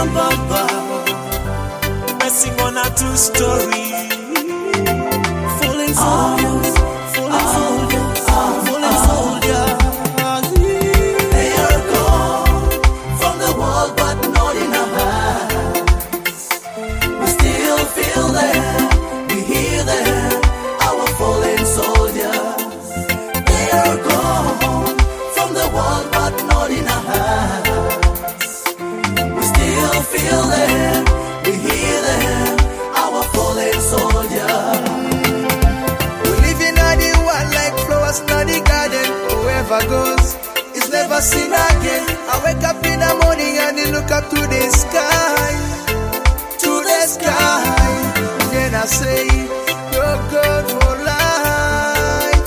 Messing on a true story. Fallen soldiers, fallen soldiers, fallen soldiers. They are gone from the world, but not in our hearts. We still feel them, we hear them, our fallen soldiers. They are gone from the world, but not in our hearts. We still feel them, we hear them, our fallen soldiers. We live in the world like flowers in the garden. Whoever goes is never seen again. I wake up in the morning and I look up to the sky, to the sky. Then I say, you're good for life.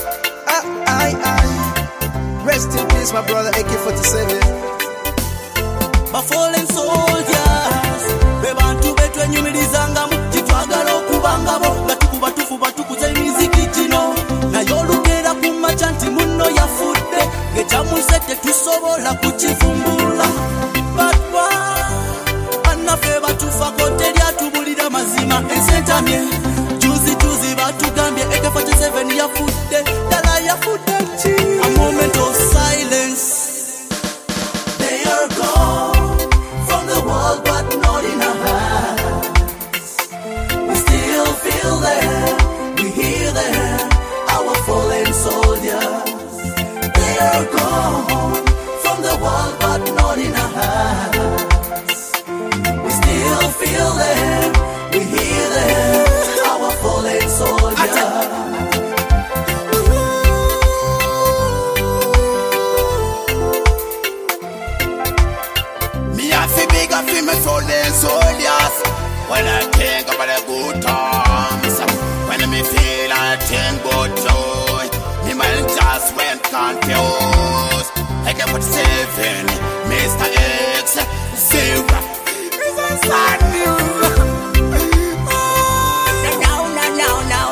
Rest in peace, my brother AK-47. My fallen soldiers, bebantu betu enyumirizanga mu kitwagala okubangabo nga tukuba tufuba tukuza emiziki gino naye olugera ku maca nti munno yafudde ng'ekyamuze tetusobola kukivumbula batwa bannaffe batufako teryatubulira mazima ensentamye juzi batugambye AK-47 yafudde ddala yafudde ki. A moment of silence. They are gone from the world, but not in our hearts. We still feel them, we hear them, our fallen soldiers. They are gone from the world, but not in our hearts. We still feel them, we hear them, our fallen soldiers. My fallen soldiers. When I think about the good times, when I feel I think about joy, my mind just went confused. AK-47, Mr. X, Zebra, Mr. Sad News. Now.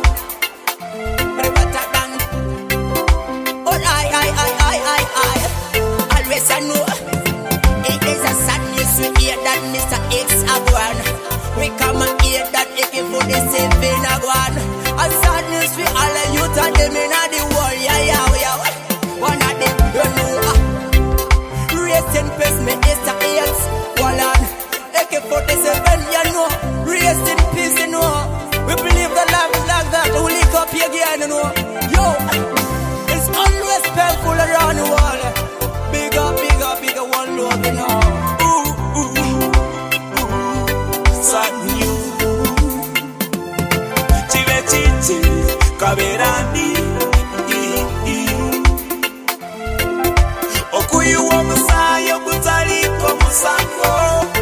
Oh, I. Always I know. It is a sad news to hear that Mr. X a gone. We come and hear that AK-47 a gone. A sad news for all the youth and them in the world. Yeah. One of them, you know. Rest in peace, Mr. X. Hold on. AK-47, you know. Rest in peace, you know. We believe the life like that. We live up here again, you know. Yo, it's always painful around the world. Bigger, one love, you know. Sad news. Chive kaberani. Okuyuwa musayo kutaliko musango.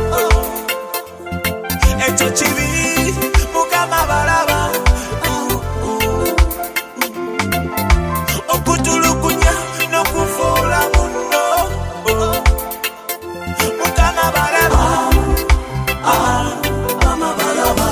Echo chivi mukama balaba. Okutulukunya n'okufoola munno. Mukama balaba. Mama Balaba.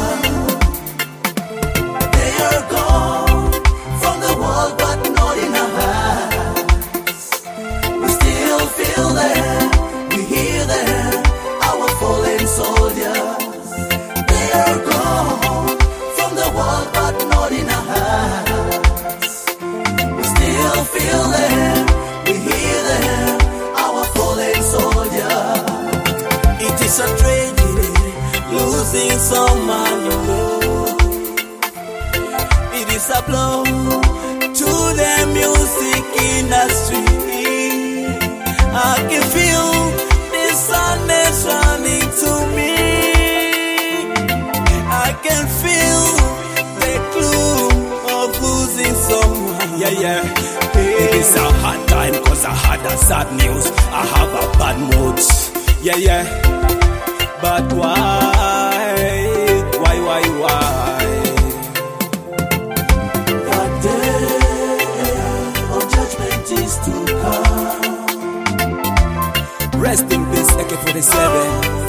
They are gone from the world, but not in our hearts. We still feel them, we hear them, our fallen soldiers. They are gone from the world, but not in our hearts. We still feel them, we hear them, our fallen soldiers. It is a tragedy, losing someone you love. It is a blow to the music industry. I can feel the sadness running to me. I can feel the gloom of losing someone. Yeah. It is a hard time cause I had a sad news. I have a bad mood. Yeah. But why? The day of judgment is to come. Rest in peace, AK-47.